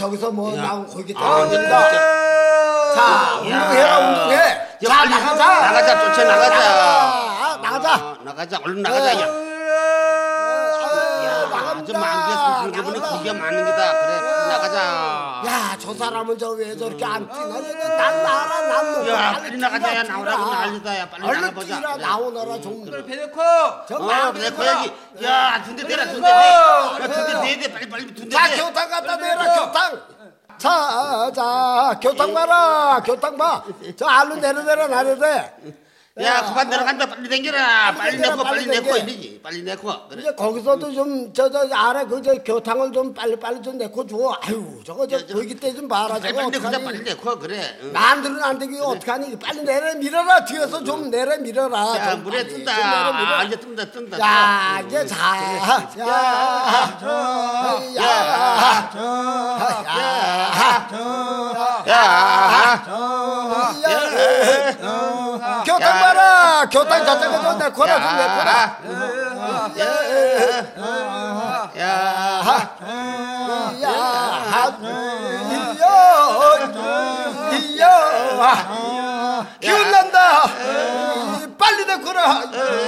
저기서 뭐 나오고 거기 아, 떨어진다. 자, 운동해라, 운동해. 야, 자, 빨리 나가자, 쫓아나가자. 나가자. 나가자, 얼른 나가자. 야, 좀 안겼으면 그분이 그게 맞는 거다. 그래, 나가자. 야, 저 사람은 저 왜 저렇게 안 뛰나? 난 나라, 난 너. 야, 빨리 나가자. 야, 나오라고 난리다. 야, 빨리 얼른 나가보자. 뛰라, 나오너라 좀. 배놓고 저 마음에 내 들어라. 거야지. 야, 둔대 대라, 둔대 대. 야, 둔대 대야 돼. 빨리 둔대 자, 대. 교탕 갖다 대라, 교탕. 자, 교탕 봐라, 교탕 봐. 저 알로 내려내라, 나려대. 야, 그만 내려간다. 빨리 당겨라. 빨리 당겨라, 내고, 빨리 빨리 내고 당겨. 이러지. 빨리 내고. 그래. 이제 거기서도 좀, 저 아래 그, 교탕을 좀 빨리 좀 내고 줘. 아유, 저거, 거기 때 좀 봐라, 저거. 빨리 내고, 어떡하니. 빨리 내고. 그래. 응. 남들은 안 되게 어떡하니. 빨리 내려밀어라, 뒤에서 좀 내려밀어라. 야, 좀 물에 빨리 뜬다. 좀 내려밀어. 아, 이제 뜬다. 야, 이제 자, 교탕 봐라, 교탕 저쪽에 좀 내코라, 좀 내코라. 기운 난다. 빨리 내코라.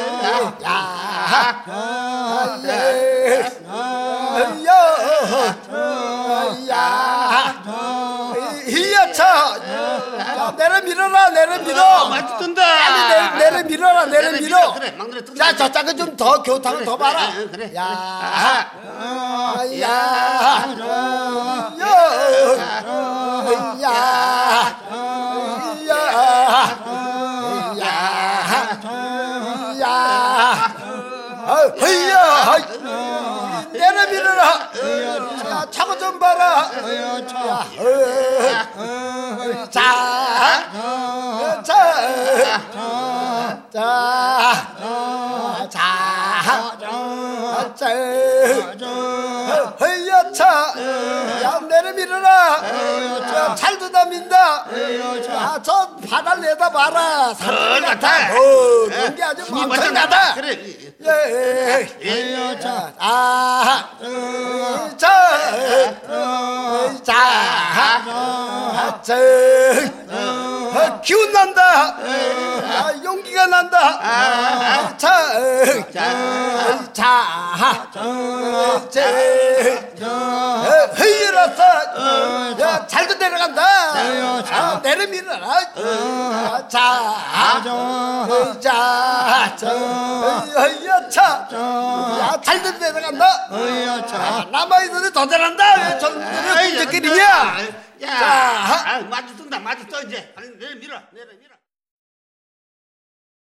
이야차 내려밀어라, 내려밀어. 많이 뜬다. 빨리 내려밀어라, 내려밀어. 그래, 막내려 뜬다. 자, 저쪽에 좀 더 교탕을 더 봐라. 그래. 야, 내려밀어라. 차고 좀 봐라. 야, 내려밀어라. 잘도 담민다. 저 바다를 내다봐라. 산들 같아. 그런 게 아주 멍청하다. 그래. 기운 난다. 용기가 난다. 헤이라서 야, 잘도 내려간다. 내려밀어라. 야, 잘도 내려간다. 남아있는데 더 잘한다. 왜 저들은 이제 야, 마주 뜬다. 마주 떠 이제. 빨리 내려 밀어.